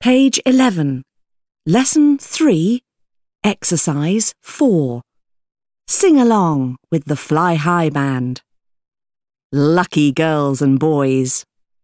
Page 11. Lesson 3, Exercise 4. Sing along with the Fly High Band. Lucky girls and boys.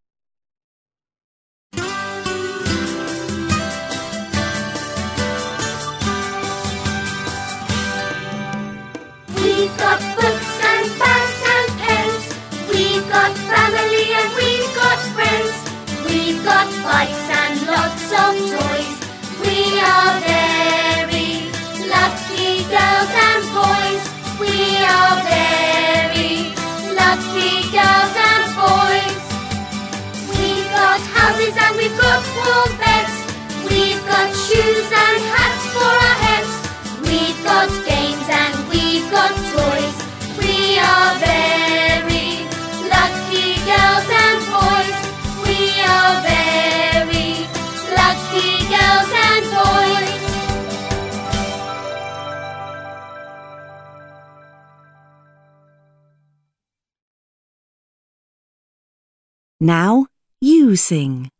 We've got books and bags and pens. We've got family and we've got friends. We've got bikes and lots of toys. We are very lucky girls and boys. We are very lucky girls and boys. We've got houses and we've got warm beds. We've got shoes and hats for our heads. We've got games and we've got toys. We are very lucky girls and boys. We are very lucky girls and boys. Now you sing.